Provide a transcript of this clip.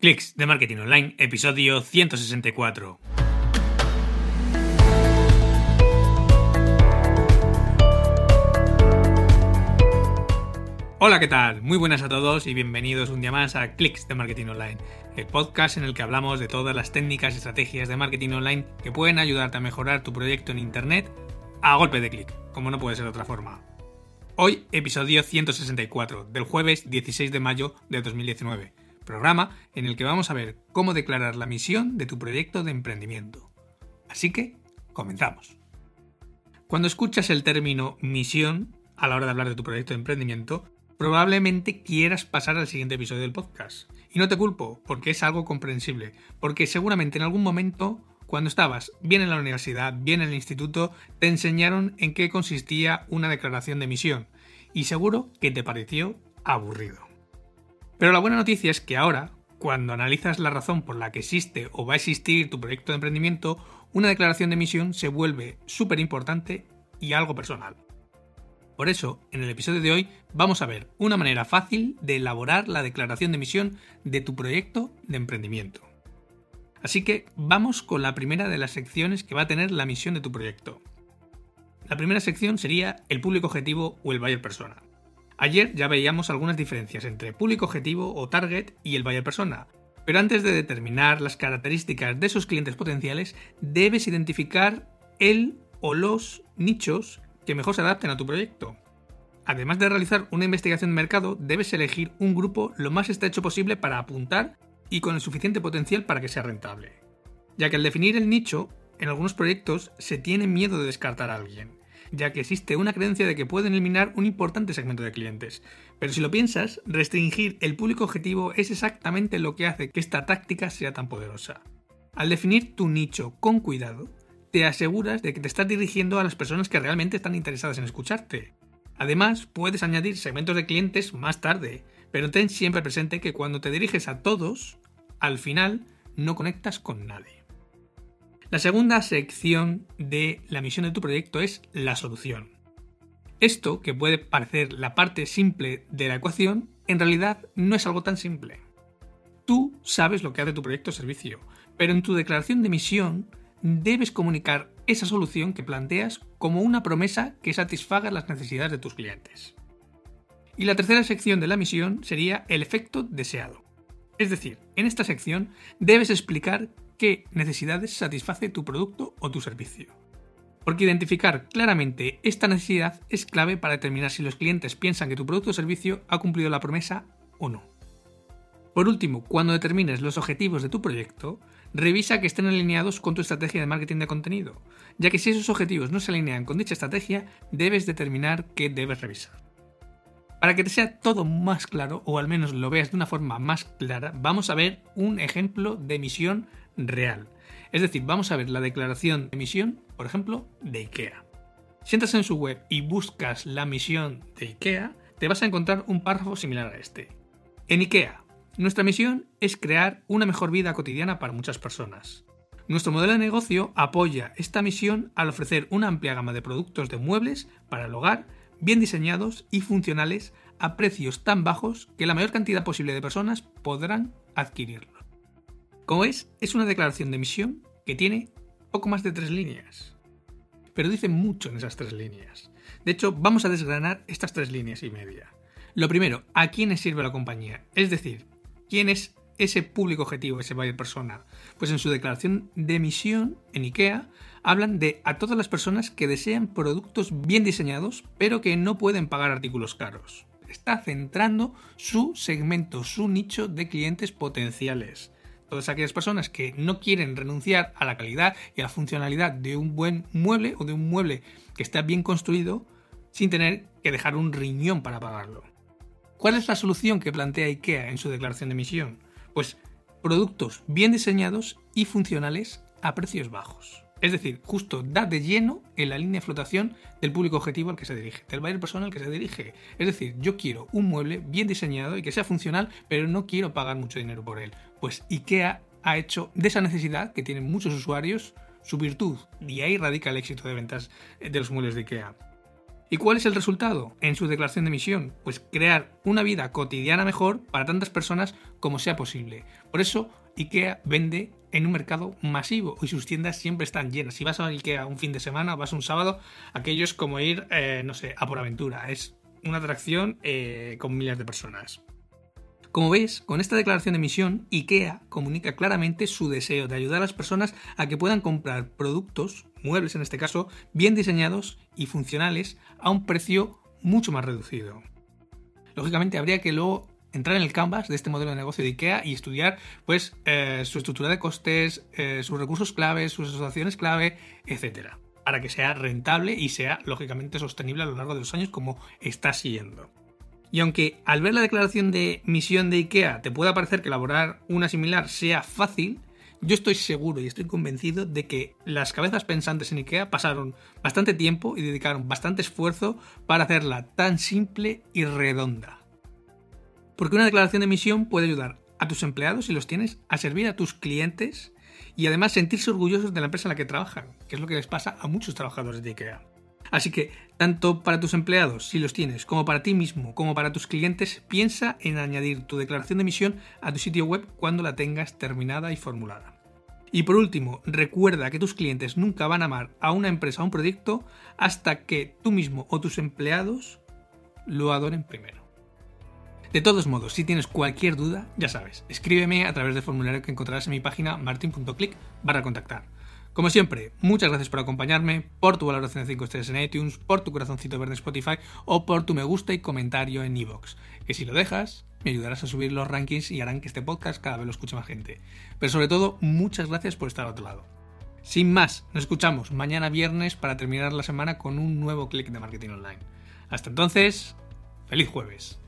Clics de Marketing Online, episodio 164. Hola, ¿qué tal? Muy buenas a todos y bienvenidos un día más a Clics de Marketing Online, el podcast en el que hablamos de todas las técnicas y estrategias de marketing online que pueden ayudarte a mejorar tu proyecto en Internet a golpe de clic, como no puede ser de otra forma. Hoy, episodio 164, del jueves 16 de mayo de 2019. Programa en el que vamos a ver cómo declarar la misión de tu proyecto de emprendimiento. Así que, comenzamos. Cuando escuchas el término misión a la hora de hablar de tu proyecto de emprendimiento, probablemente quieras pasar al siguiente episodio del podcast. Y no te culpo, porque es algo comprensible, porque seguramente en algún momento, cuando estabas bien en la universidad, bien en el instituto, te enseñaron en qué consistía una declaración de misión, y seguro que te pareció aburrido. Pero la buena noticia es que ahora, cuando analizas la razón por la que existe o va a existir tu proyecto de emprendimiento, una declaración de misión se vuelve súper importante y algo personal. Por eso, en el episodio de hoy vamos a ver una manera fácil de elaborar la declaración de misión de tu proyecto de emprendimiento. Así que vamos con la primera de las secciones que va a tener la misión de tu proyecto. La primera sección sería el público objetivo o el buyer persona. Ayer ya veíamos algunas diferencias entre público objetivo o target y el buyer persona, pero antes de determinar las características de esos clientes potenciales, debes identificar el o los nichos que mejor se adapten a tu proyecto. Además de realizar una investigación de mercado, debes elegir un grupo lo más estrecho posible para apuntar y con el suficiente potencial para que sea rentable. Ya que al definir el nicho, en algunos proyectos se tiene miedo de descartar a alguien, ya que existe una creencia de que pueden eliminar un importante segmento de clientes. Pero si lo piensas, restringir el público objetivo es exactamente lo que hace que esta táctica sea tan poderosa. Al definir tu nicho con cuidado, te aseguras de que te estás dirigiendo a las personas que realmente están interesadas en escucharte. Además, puedes añadir segmentos de clientes más tarde, pero ten siempre presente que cuando te diriges a todos, al final no conectas con nadie. La segunda sección de la misión de tu proyecto es la solución. Esto, que puede parecer la parte simple de la ecuación, en realidad no es algo tan simple. Tú sabes lo que hace tu proyecto o servicio, pero en tu declaración de misión debes comunicar esa solución que planteas como una promesa que satisfaga las necesidades de tus clientes. Y la tercera sección de la misión sería el efecto deseado. Es decir, en esta sección debes explicar qué necesidades satisface tu producto o tu servicio. Porque identificar claramente esta necesidad es clave para determinar si los clientes piensan que tu producto o servicio ha cumplido la promesa o no. Por último, cuando determines los objetivos de tu proyecto, revisa que estén alineados con tu estrategia de marketing de contenido, ya que si esos objetivos no se alinean con dicha estrategia, debes determinar qué debes revisar. Para que te sea todo más claro, o al menos lo veas de una forma más clara, vamos a ver un ejemplo de misión real. Es decir, vamos a ver la declaración de misión, por ejemplo, de IKEA. Si entras en su web y buscas la misión de IKEA, te vas a encontrar un párrafo similar a este. En IKEA, nuestra misión es crear una mejor vida cotidiana para muchas personas. Nuestro modelo de negocio apoya esta misión al ofrecer una amplia gama de productos de muebles para el hogar, bien diseñados y funcionales a precios tan bajos que la mayor cantidad posible de personas podrán adquirirlo. Como ves, es una declaración de misión que tiene poco más de 3 líneas. Pero dice mucho en esas 3 líneas. De hecho, vamos a desgranar estas 3 líneas y media. Lo primero, ¿a quiénes sirve la compañía? Es decir, ¿quién es ese público objetivo, ese buyer persona? Pues en su declaración de misión en IKEA hablan de a todas las personas que desean productos bien diseñados, pero que no pueden pagar artículos caros. Está centrando su segmento, su nicho de clientes potenciales. Todas aquellas personas que no quieren renunciar a la calidad y a la funcionalidad de un buen mueble o de un mueble que está bien construido sin tener que dejar un riñón para pagarlo. ¿Cuál es la solución que plantea IKEA en su declaración de misión? Pues productos bien diseñados y funcionales a precios bajos. Es decir, justo da de lleno en la línea de flotación del público objetivo al que se dirige, del buyer persona al que se dirige. Es decir, yo quiero un mueble bien diseñado y que sea funcional, pero no quiero pagar mucho dinero por él. Pues IKEA ha hecho de esa necesidad que tienen muchos usuarios su virtud, y ahí radica el éxito de ventas de los muebles de IKEA. ¿Y cuál es el resultado en su declaración de misión? Pues crear una vida cotidiana mejor para tantas personas como sea posible. Por eso IKEA vende en un mercado masivo y sus tiendas siempre están llenas. Si vas a IKEA un fin de semana o vas un sábado, aquello es como ir, a por aventura. Es una atracción con miles de personas. Como ves, con esta declaración de misión, IKEA comunica claramente su deseo de ayudar a las personas a que puedan comprar productos, muebles en este caso, bien diseñados y funcionales a un precio mucho más reducido. Lógicamente habría que luego entrar en el canvas de este modelo de negocio de IKEA y estudiar pues, su estructura de costes, sus recursos clave, sus asociaciones clave, etc. Para que sea rentable y sea lógicamente sostenible a lo largo de los años como está siendo. Y aunque al ver la declaración de misión de IKEA te pueda parecer que elaborar una similar sea fácil, yo estoy seguro y estoy convencido de que las cabezas pensantes en IKEA pasaron bastante tiempo y dedicaron bastante esfuerzo para hacerla tan simple y redonda. Porque una declaración de misión puede ayudar a tus empleados, si los tienes, a servir a tus clientes y además sentirse orgullosos de la empresa en la que trabajan, que es lo que les pasa a muchos trabajadores de IKEA. Así que, tanto para tus empleados, si los tienes, como para ti mismo, como para tus clientes, piensa en añadir tu declaración de misión a tu sitio web cuando la tengas terminada y formulada. Y por último, recuerda que tus clientes nunca van a amar a una empresa o un proyecto hasta que tú mismo o tus empleados lo adoren primero. De todos modos, si tienes cualquier duda, ya sabes, escríbeme a través del formulario que encontrarás en mi página martin.click/contactar. Como siempre, muchas gracias por acompañarme, por tu valoración de 5 estrellas en iTunes, por tu corazoncito verde en Spotify o por tu me gusta y comentario en iVoox, que si lo dejas, me ayudarás a subir los rankings y harán que este podcast cada vez lo escuche más gente. Pero sobre todo, muchas gracias por estar al otro lado. Sin más, nos escuchamos mañana viernes para terminar la semana con un nuevo clic de marketing online. Hasta entonces, ¡feliz jueves!